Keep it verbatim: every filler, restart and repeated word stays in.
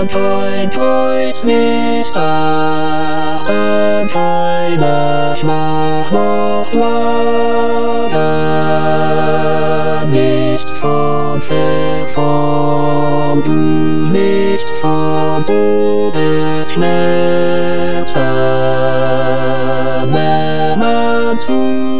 kein Kreuz nicht achten, keine Schmach noch Leiden, nichts von Verfolgung, nichts von Todesschmerzen, wenn man zu